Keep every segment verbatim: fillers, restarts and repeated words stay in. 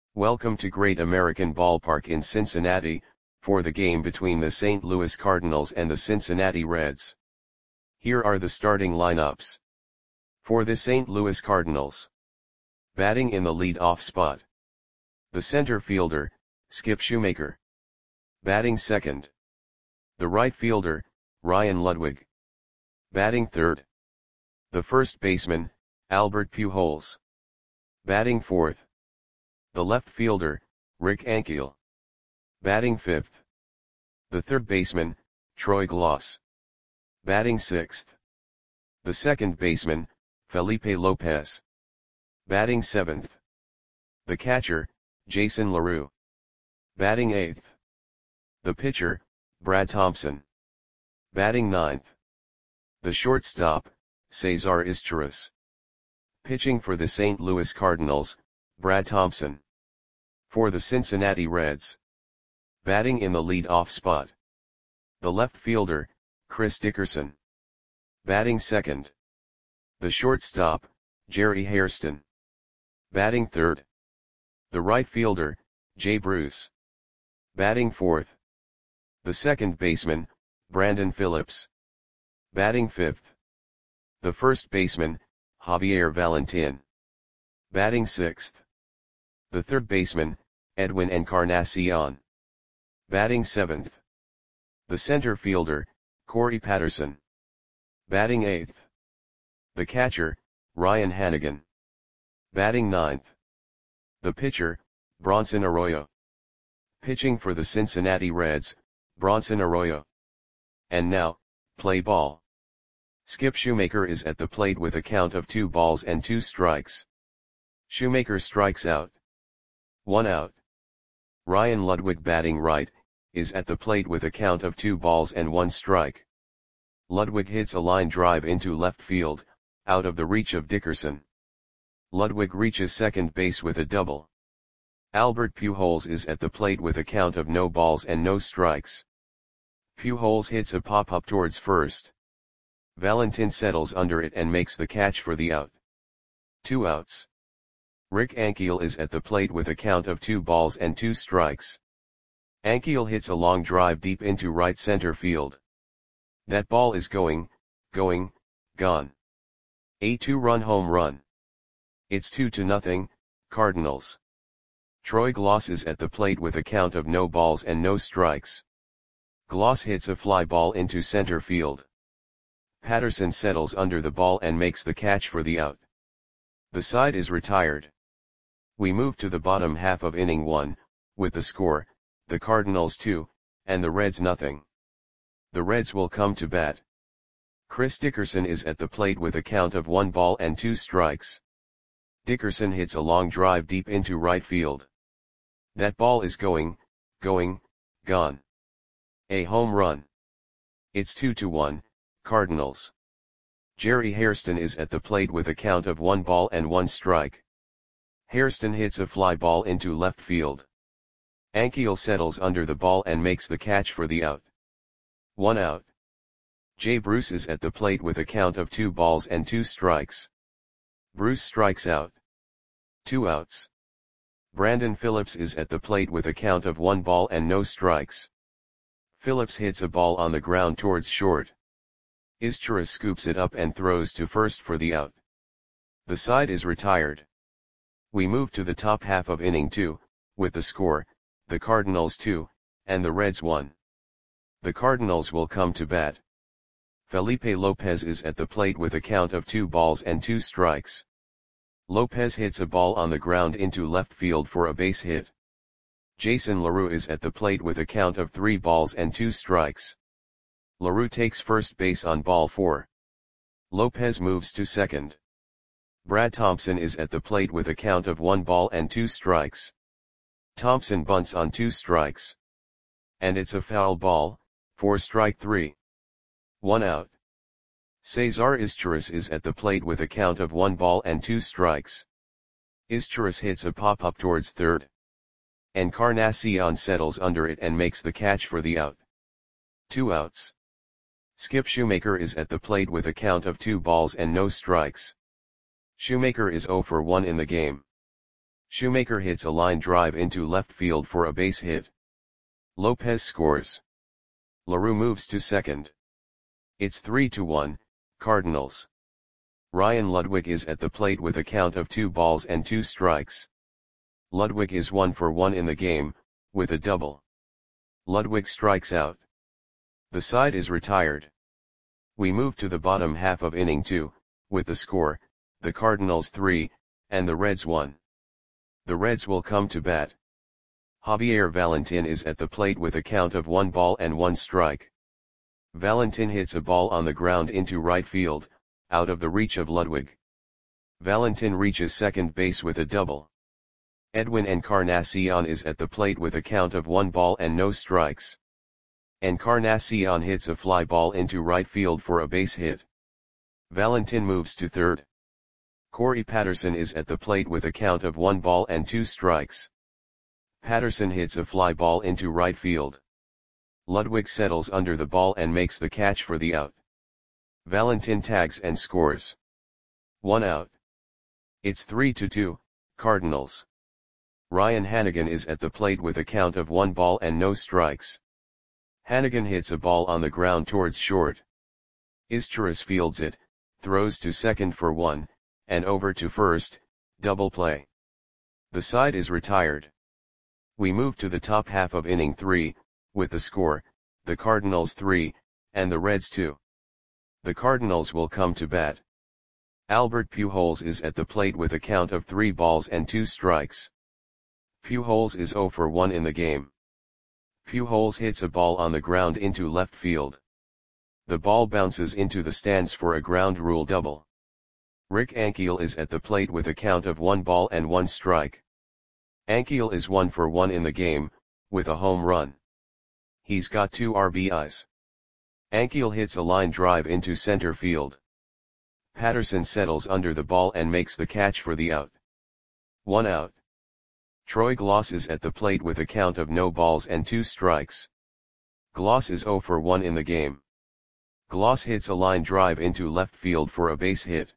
Welcome to Great American Ballpark in Cincinnati, for the game between the Saint Louis Cardinals and the Cincinnati Reds. Here are the starting lineups. For the Saint Louis Cardinals. Batting in the lead-off spot. The center fielder, Skip Shoemaker. Batting second. The right fielder, Ryan Ludwig. Batting third. The first baseman, Albert Pujols. Batting fourth. The left fielder, Rick Ankiel. Batting fifth. The third baseman, Troy Glaus. Batting sixth. The second baseman, Felipe Lopez. Batting seventh. The catcher, Jason LaRue. Batting eighth. The pitcher, Brad Thompson. Batting ninth. The shortstop, Cesar Izturis. Pitching for the Saint Louis Cardinals, Brad Thompson. For the Cincinnati Reds. Batting in the lead-off spot. The left fielder, Chris Dickerson. Batting second. The shortstop, Jerry Hairston. Batting third. The right fielder, Jay Bruce. Batting fourth. The second baseman, Brandon Phillips. Batting fifth. The first baseman, Javier Valentin. Batting sixth. The third baseman, Edwin Encarnacion. Batting seventh. The center fielder, Corey Patterson. Batting eighth. The catcher, Ryan Hanigan. Batting ninth. The pitcher, Bronson Arroyo. Pitching for the Cincinnati Reds, Bronson Arroyo. And now, play ball. Skip Shoemaker is at the plate with a count of two balls and two strikes. Shoemaker strikes out. One out. Ryan Ludwig, batting right, is at the plate with a count of two balls and one strike. Ludwig hits a line drive into left field, out of the reach of Dickerson. Ludwig reaches second base with a double. Albert Pujols is at the plate with a count of no balls and no strikes. Pujols hits a pop-up towards first. Valentin settles under it and makes the catch for the out. Two outs. Rick Ankiel is at the plate with a count of two balls and two strikes. Ankiel hits a long drive deep into right center field. That ball is going, going, gone. A two-run home run. It's two to nothing, Cardinals. Troy Glaus is at the plate with a count of no balls and no strikes. Glaus hits a fly ball into center field. Patterson settles under the ball and makes the catch for the out. The side is retired. We move to the bottom half of inning one, with the score, the Cardinals two, and the Reds nothing. The Reds will come to bat. Chris Dickerson is at the plate with a count of one ball and two strikes. Dickerson hits a long drive deep into right field. That ball is going, going, gone. A home run. It's two to one, Cardinals. Jerry Hairston is at the plate with a count of one ball and one strike. Hairston hits a fly ball into left field. Ankiel settles under the ball and makes the catch for the out. One out. Jay Bruce is at the plate with a count of two balls and two strikes. Bruce strikes out. Two outs. Brandon Phillips is at the plate with a count of one ball and no strikes. Phillips hits a ball on the ground towards short. Izturis scoops it up and throws to first for the out. The side is retired. We move to the top half of inning two, with the score, the Cardinals two, and the Reds one. The Cardinals will come to bat. Felipe Lopez is at the plate with a count of two balls and two strikes. Lopez hits a ball on the ground into left field for a base hit. Jason LaRue is at the plate with a count of three balls and two strikes. LaRue takes first base on ball four. Lopez moves to second. Brad Thompson is at the plate with a count of one ball and two strikes. Thompson bunts on two strikes. And it's a foul ball, for strike three. One out. Cesar Izturis is at the plate with a count of one ball and two strikes. Izturis hits a pop-up towards third. Encarnacion settles under it and makes the catch for the out. Two outs. Skip Shoemaker is at the plate with a count of two balls and no strikes. Shoemaker is zero for one in the game. Shoemaker hits a line drive into left field for a base hit. Lopez scores. LaRue moves to second. It's three to one, Cardinals. Ryan Ludwig is at the plate with a count of two balls and two strikes. Ludwig is one for one in the game, with a double. Ludwig strikes out. The side is retired. We move to the bottom half of inning two, with the score, the Cardinals three, and the Reds one. The Reds will come to bat. Javier Valentin is at the plate with a count of one ball and one strike. Valentin hits a ball on the ground into right field, out of the reach of Ludwig. Valentin reaches second base with a double. Edwin Encarnacion is at the plate with a count of one ball and no strikes. Encarnacion hits a fly ball into right field for a base hit. Valentin moves to third. Corey Patterson is at the plate with a count of one ball and two strikes. Patterson hits a fly ball into right field. Ludwig settles under the ball and makes the catch for the out. Valentin tags and scores. One out. It's three to two, Cardinals. Ryan Hannigan is at the plate with a count of one ball and no strikes. Hannigan hits a ball on the ground towards short. Izturis fields it, throws to second for one, and over to first, double play. The side is retired. We move to the top half of inning three, with the score, the Cardinals three, and the Reds two. The Cardinals will come to bat. Albert Pujols is at the plate with a count of three balls and two strikes. Pujols is zero for one in the game. Pujols hits a ball on the ground into left field. The ball bounces into the stands for a ground rule double. Rick Ankiel is at the plate with a count of one ball and one strike. Ankiel is one for one in the game, with a home run. He's got two R B Is. Ankiel hits a line drive into center field. Patterson settles under the ball and makes the catch for the out. One out. Troy Glaus is at the plate with a count of no balls and two strikes. Glaus is zero for one in the game. Glaus hits a line drive into left field for a base hit.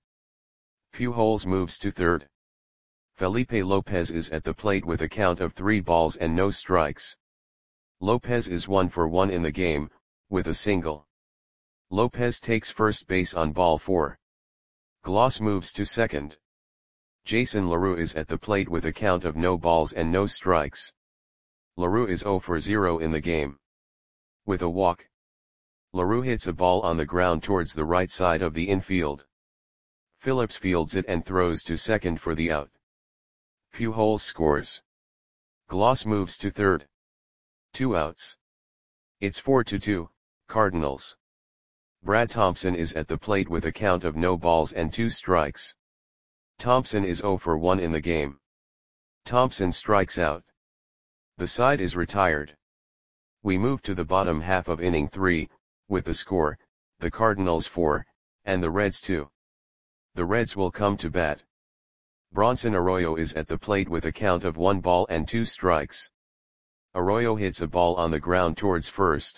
Pujols moves to third. Felipe Lopez is at the plate with a count of three balls and no strikes. Lopez is one for one in the game, with a single. Lopez takes first base on ball four. Glaus moves to second. Jason LaRue is at the plate with a count of no balls and no strikes. LaRue is zero for zero in the game. With a walk. LaRue hits a ball on the ground towards the right side of the infield. Phillips fields it and throws to second for the out. Pujols scores. Glaus moves to third. Two outs. It's four to two, Cardinals. Brad Thompson is at the plate with a count of no balls and two strikes. Thompson is zero for one in the game. Thompson strikes out. The side is retired. We move to the bottom half of inning three, with the score, the Cardinals four, and the Reds two. The Reds will come to bat. Bronson Arroyo is at the plate with a count of one ball and two strikes. Arroyo hits a ball on the ground towards first.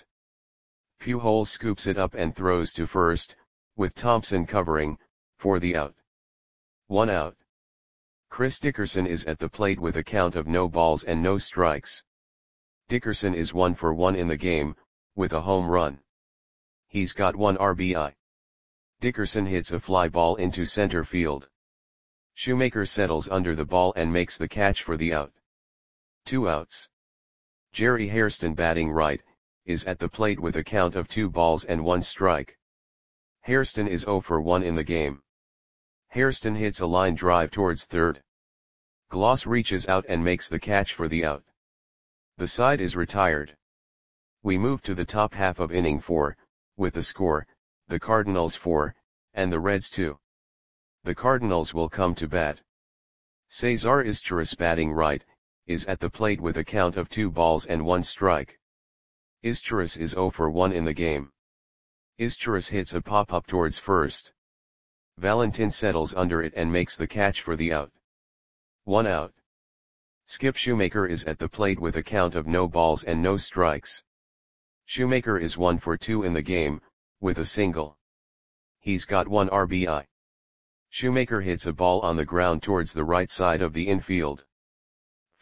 Pujols scoops it up and throws to first, with Thompson covering, for the out. One out. Chris Dickerson is at the plate with a count of no balls and no strikes. Dickerson is one for one in the game, with a home run. He's got one R B I. Dickerson hits a fly ball into center field. Shoemaker settles under the ball and makes the catch for the out. Two outs. Jerry Hairston, batting right, is at the plate with a count of two balls and one strike. Hairston is zero for one in the game. Hairston hits a line drive towards third. Glaus reaches out and makes the catch for the out. The side is retired. We move to the top half of inning four, with the score, the Cardinals four, and the Reds two. The Cardinals will come to bat. Cesar Izturis, batting right, is at the plate with a count of two balls and one strike. Izturis is zero for one in the game. Izturis hits a pop-up towards first. Valentin settles under it and makes the catch for the out. One out. Skip Shoemaker is at the plate with a count of no balls and no strikes. Shoemaker is one for two in the game, with a single. He's got one R B I. Shoemaker hits a ball on the ground towards the right side of the infield.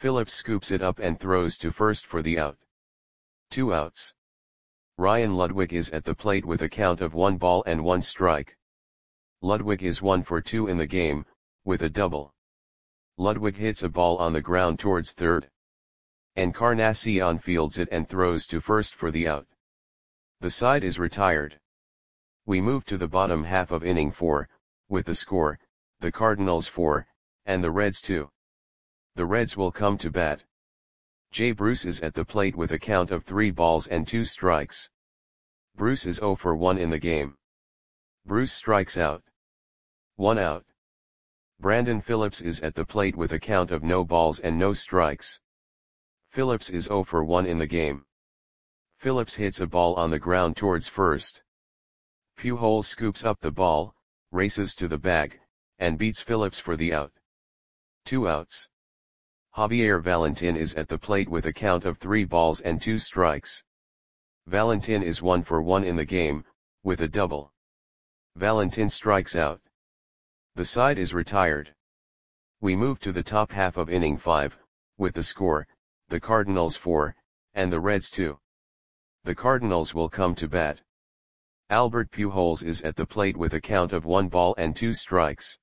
Phillips scoops it up and throws to first for the out. Two outs. Ryan Ludwig is at the plate with a count of one ball and one strike. Ludwig is one for two in the game, with a double. Ludwig hits a ball on the ground towards third. Encarnacion fields it and throws to first for the out. The side is retired. We move to the bottom half of inning four, with the score, the Cardinals four, and the Reds two. The Reds will come to bat. Jay Bruce is at the plate with a count of three balls and two strikes. Bruce is zero for one in the game. Bruce strikes out. One out. Brandon Phillips is at the plate with a count of no balls and no strikes. Phillips is zero for one in the game. Phillips hits a ball on the ground towards first. Pujols scoops up the ball, races to the bag, and beats Phillips for the out. Two outs. Javier Valentin is at the plate with a count of three balls and two strikes. Valentin is one for one in the game, with a double. Valentin strikes out. The side is retired. We move to the top half of inning five, with the score, the Cardinals four, and the Reds two. The Cardinals will come to bat. Albert Pujols is at the plate with a count of one ball and two strikes.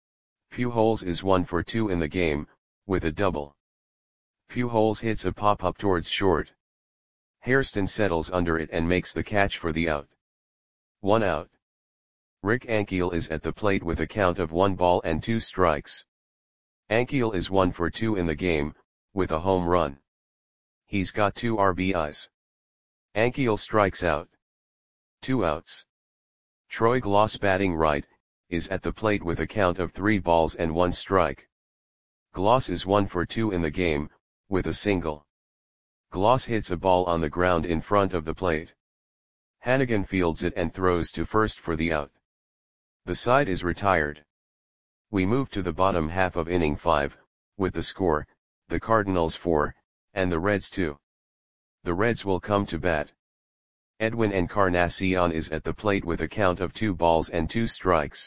Pujols is one for two in the game, with a double. Pujols hits a pop-up towards short. Hairston settles under it and makes the catch for the out. One out. Rick Ankiel is at the plate with a count of one ball and two strikes. Ankiel is one for two in the game, with a home run. He's got two R B Is. Ankiel strikes out. Two outs. Troy Glaus, batting right, is at the plate with a count of three balls and one strike. Glaus is one for two in the game, with a single. Glaus hits a ball on the ground in front of the plate. Hannigan fields it and throws to first for the out. The side is retired. We move to the bottom half of inning five, with the score, the Cardinals four, and the Reds two. The Reds will come to bat. Edwin Encarnacion is at the plate with a count of two balls and two strikes.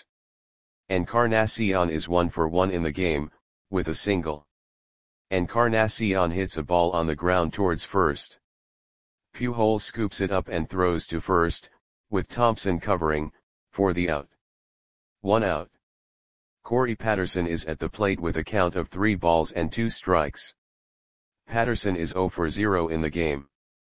Encarnacion is one for one in the game, with a single. Encarnacion hits a ball on the ground towards first. Pujols scoops it up and throws to first, with Thompson covering, for the out. One out. Corey Patterson is at the plate with a count of three balls and two strikes. Patterson is zero for zero in the game.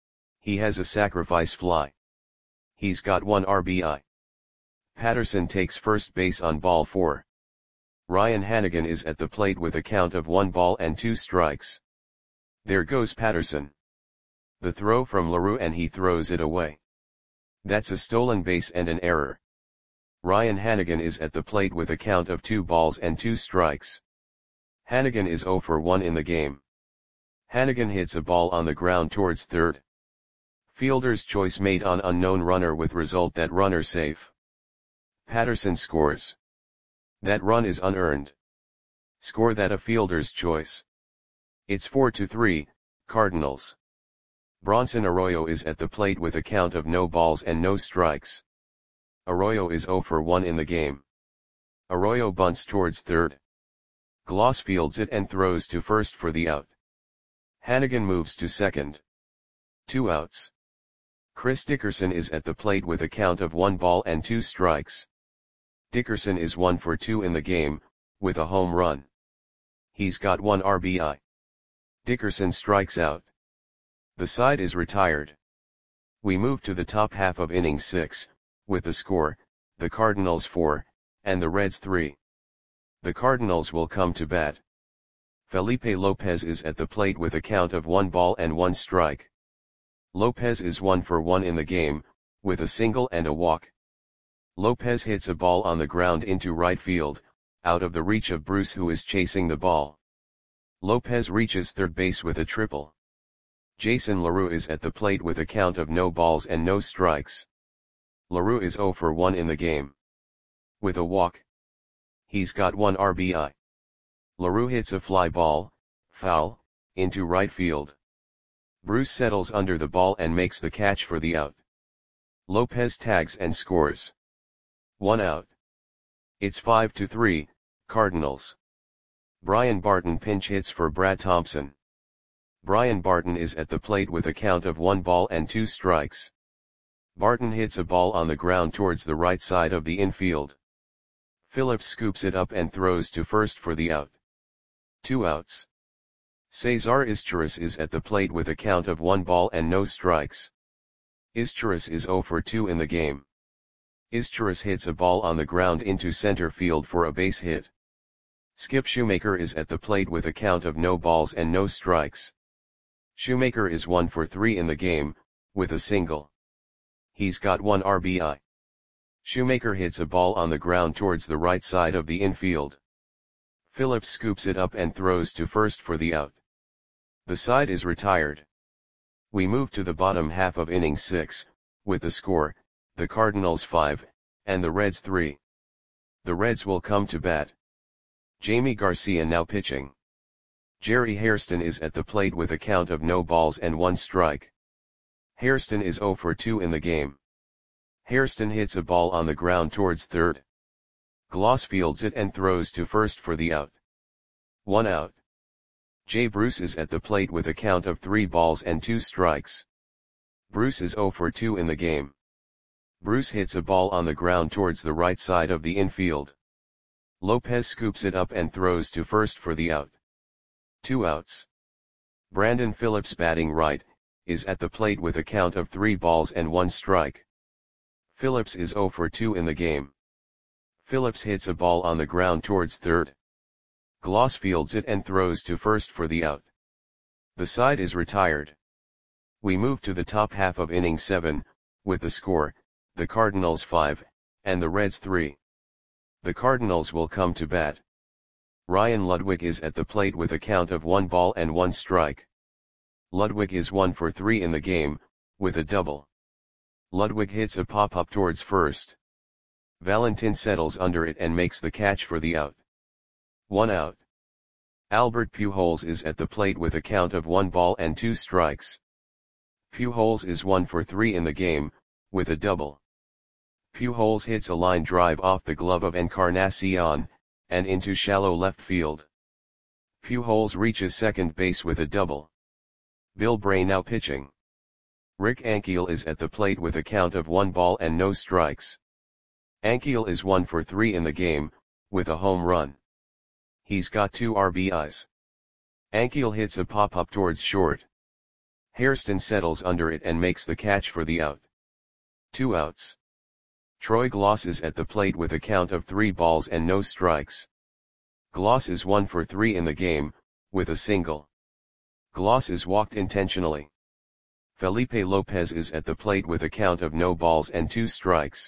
He has a sacrifice fly. He's got one R B I. Patterson takes first base on ball four. Ryan Hannigan is at the plate with a count of one ball and two strikes. There goes Patterson. The throw from LaRue and he throws it away. That's a stolen base and an error. Ryan Hannigan is at the plate with a count of two balls and two strikes. Hannigan is zero for one in the game. Hannigan hits a ball on the ground towards third. Fielder's choice made on unknown runner with result that runner safe. Patterson scores. That run is unearned. Score that a fielder's choice. It's four to three, Cardinals. Bronson Arroyo is at the plate with a count of no balls and no strikes. Arroyo is zero for one in the game. Arroyo bunts towards third. Glaus fields it and throws to first for the out. Hannigan moves to second. Two outs. Chris Dickerson is at the plate with a count of one ball and two strikes. Dickerson is one for two in the game, with a home run. He's got one R B I. Dickerson strikes out. The side is retired. We move to the top half of inning six, with the score, the Cardinals four, and the Reds three. The Cardinals will come to bat. Felipe Lopez is at the plate with a count of one ball and one strike. Lopez is one for one in the game, with a single and a walk. Lopez hits a ball on the ground into right field, out of the reach of Bruce, who is chasing the ball. Lopez reaches third base with a triple. Jason LaRue is at the plate with a count of no balls and no strikes. LaRue is zero for one in the game. With a walk. He's got one R B I. LaRue hits a fly ball, foul, into right field. Bruce settles under the ball and makes the catch for the out. Lopez tags and scores. One out. It's five to three, Cardinals. Brian Barton pinch hits for Brad Thompson. Brian Barton is at the plate with a count of one ball and two strikes. Barton hits a ball on the ground towards the right side of the infield. Phillips scoops it up and throws to first for the out. Two outs. Cesar Izturis is at the plate with a count of one ball and no strikes. Izturis is zero for two in the game. Izturis hits a ball on the ground into center field for a base hit. Skip Shoemaker is at the plate with a count of no balls and no strikes. Shoemaker is one for three in the game, with a single. He's got one R B I. Shoemaker hits a ball on the ground towards the right side of the infield. Phillips scoops it up and throws to first for the out. The side is retired. We move to the bottom half of inning six, with the score, the Cardinals five, and the Reds three. The Reds will come to bat. Jamie Garcia now pitching. Jerry Hairston is at the plate with a count of no balls and one strike. Hairston is zero for two in the game. Hairston hits a ball on the ground towards third. Gloss fields it and throws to first for the out. One out. Jay Bruce is at the plate with a count of three balls and two strikes. Bruce is zero for two in the game. Bruce hits a ball on the ground towards the right side of the infield. Lopez scoops it up and throws to first for the out. Two outs. Brandon Phillips, batting right, is at the plate with a count of three balls and one strike. Phillips is zero for two in the game. Phillips hits a ball on the ground towards third. Gloss fields it and throws to first for the out. The side is retired. We move to the top half of inning seven, with the score, the Cardinals five, and the Reds three. The Cardinals will come to bat. Ryan Ludwig is at the plate with a count of one ball and one strike. Ludwig is one for three in the game, with a double. Ludwig hits a pop-up towards first. Valentin settles under it and makes the catch for the out. One out. Albert Pujols is at the plate with a count of one ball and two strikes. Pujols is one for three in the game, with a double. Pujols hits a line drive off the glove of Encarnacion, and into shallow left field. Pujols reaches second base with a double. Bill Bray now pitching. Rick Ankiel is at the plate with a count of one ball and no strikes. Ankiel is one for three in the game, with a home run. He's got two R B Is. Ankiel hits a pop-up towards short. Hairston settles under it and makes the catch for the out. Two outs. Troy Gloss is at the plate with a count of three balls and no strikes. Gloss is one for three in the game, with a single. Gloss is walked intentionally. Felipe Lopez is at the plate with a count of no balls and two strikes.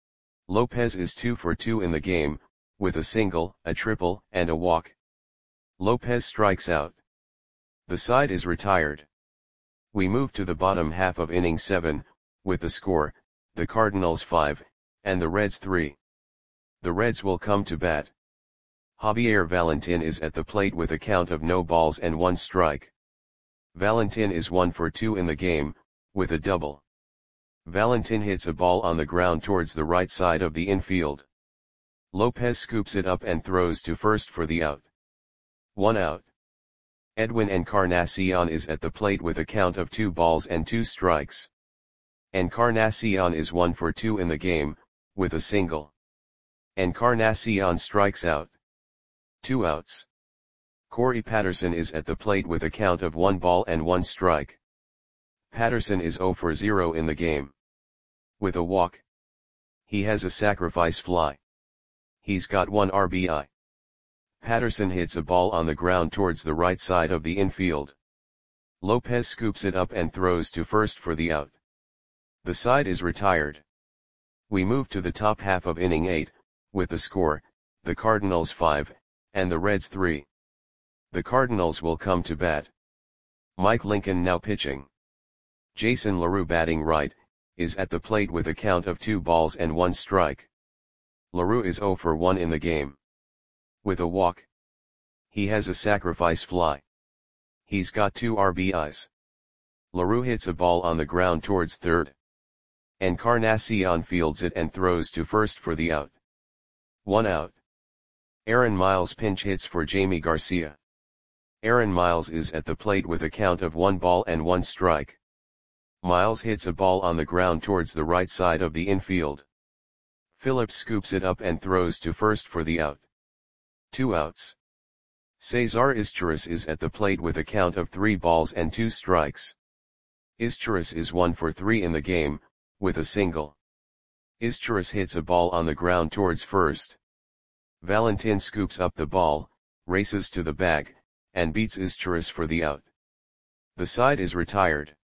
Lopez is two for two in the game, with a single, a triple, and a walk. Lopez strikes out. The side is retired. We move to the bottom half of inning seven, with the score, the Cardinals five, and the Reds three. The Reds will come to bat. Javier Valentin is at the plate with a count of no balls and one strike. Valentin is one for two in the game, with a double. Valentin hits a ball on the ground towards the right side of the infield. Lopez scoops it up and throws to first for the out. One out. Edwin Encarnacion is at the plate with a count of two balls and two strikes. Encarnacion is one for two in the game, with a single. Encarnacion strikes out. Two outs. Corey Patterson is at the plate with a count of one ball and one strike. Patterson is zero for zero in the game. With a walk. He has a sacrifice fly. He's got one R B I. Patterson hits a ball on the ground towards the right side of the infield. Lopez scoops it up and throws to first for the out. The side is retired. We move to the top half of inning eight, with the score, the Cardinals five, and the Reds three. The Cardinals will come to bat. Mike Lincoln now pitching. Jason LaRue, batting right, is at the plate with a count of two balls and one strike. LaRue is zero for one in the game. With a walk. He has a sacrifice fly. He's got two R B Is. LaRue hits a ball on the ground towards third. Encarnacion fields it and throws to first for the out. One out. Aaron Miles pinch hits for Jamie Garcia. Aaron Miles is at the plate with a count of one ball and one strike. Miles hits a ball on the ground towards the right side of the infield. Phillips scoops it up and throws to first for the out. Two outs. Cesar Izturis is at the plate with a count of three balls and two strikes. Izturis is one for three in the game, with a single. Izturis hits a ball on the ground towards first. Valentin scoops up the ball, races to the bag, and beats Izturis for the out. The side is retired.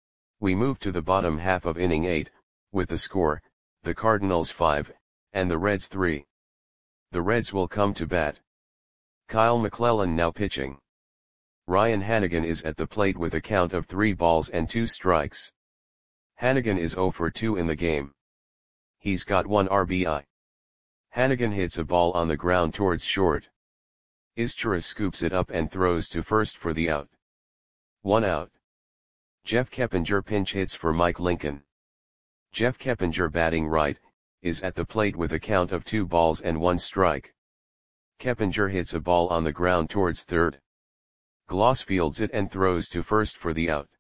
We move to the bottom half of inning eight, with the score, the Cardinals five, and the Reds three. The Reds will come to bat. Kyle McClellan now pitching. Ryan Hanigan is at the plate with a count of three balls and two strikes. Hanigan is oh for two in the game. He's got one R B I. Hanigan hits a ball on the ground towards short. Izturis scoops it up and throws to first for the out. One out. Jeff Keppinger pinch hits for Mike Lincoln. Jeff Keppinger, batting right, is at the plate with a count of two balls and one strike. Keppinger hits a ball on the ground towards third. Gloss fields it and throws to first for the out.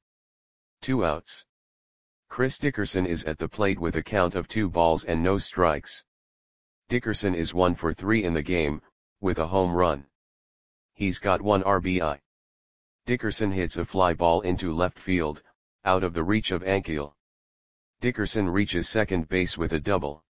Two outs. Chris Dickerson is at the plate with a count of two balls and no strikes. Dickerson is one for three in the game, with a home run. He's got one R B I. Dickerson hits a fly ball into left field, out of the reach of Ankiel. Dickerson reaches second base with a double.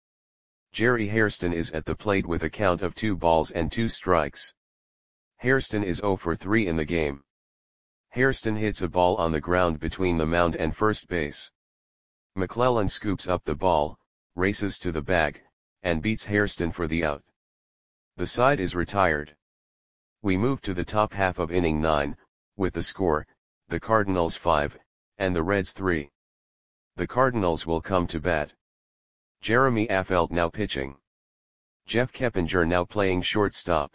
Jerry Hairston is at the plate with a count of two balls and two strikes. Hairston is oh for three in the game. Hairston hits a ball on the ground between the mound and first base. McClellan scoops up the ball, races to the bag, and beats Hairston for the out. The side is retired. We move to the top half of inning nine, with the score, the Cardinals five, and the Reds three. The Cardinals will come to bat. Jeremy Affeldt now pitching. Jeff Keppinger now playing shortstop.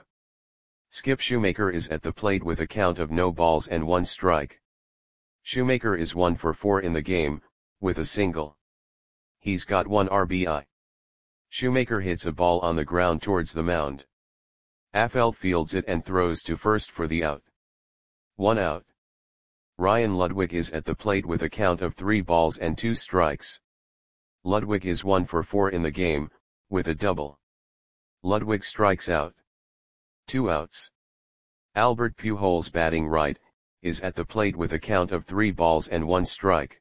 Skip Shoemaker is at the plate with a count of no balls and one strike. Shoemaker is one for four in the game, with a single. He's got one R B I. Shoemaker hits a ball on the ground towards the mound. Affeldt fields it and throws to first for the out. One out. Ryan Ludwig is at the plate with a count of three balls and two strikes. Ludwig is one for four in the game, with a double. Ludwig strikes out. Two outs. Albert Pujols, batting right, is at the plate with a count of three balls and one strike.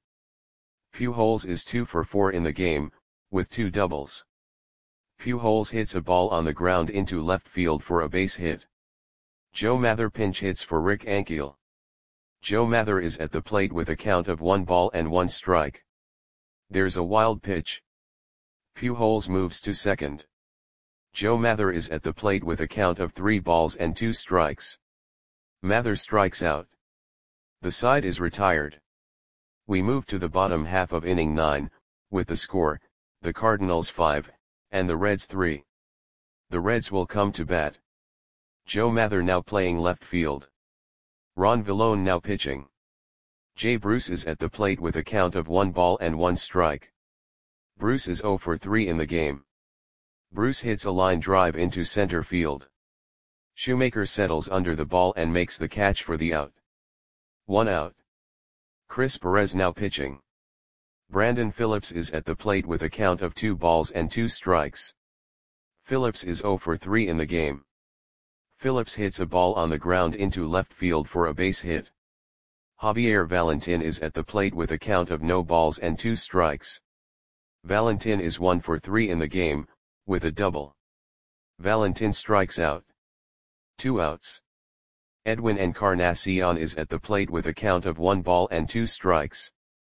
Pujols is two for four in the game, with two doubles. Pujols hits a ball on the ground into left field for a base hit. Joe Mather pinch hits for Rick Ankiel. Joe Mather is at the plate with a count of one ball and one strike. There's a wild pitch. Pujols moves to second. Joe Mather is at the plate with a count of three balls and two strikes. Mather strikes out. The side is retired. We move to the bottom half of inning nine, with the score, the Cardinals five, and the Reds three. The Reds will come to bat. Joe Mather now playing left field. Ron Villone now pitching. Jay Bruce is at the plate with a count of one ball and one strike. Bruce is oh for three in the game. Bruce hits a line drive into center field. Shoemaker settles under the ball and makes the catch for the out. One out. Chris Perez now pitching. Brandon Phillips is at the plate with a count of two balls and two strikes. Phillips is oh for three in the game. Phillips hits a ball on the ground into left field for a base hit. Javier Valentin is at the plate with a count of no balls and two strikes. Valentin is one for three in the game, with a double. Valentin strikes out. Two outs. Edwin Encarnacion is at the plate with a count of one ball and two strikes.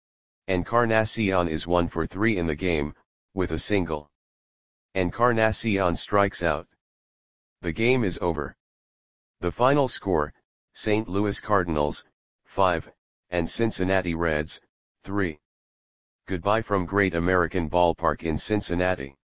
Encarnacion is one for three in the game, with a single. Encarnacion strikes out. The game is over. The final score, Saint Louis Cardinals, five, and Cincinnati Reds, three. Goodbye from Great American Ballpark in Cincinnati.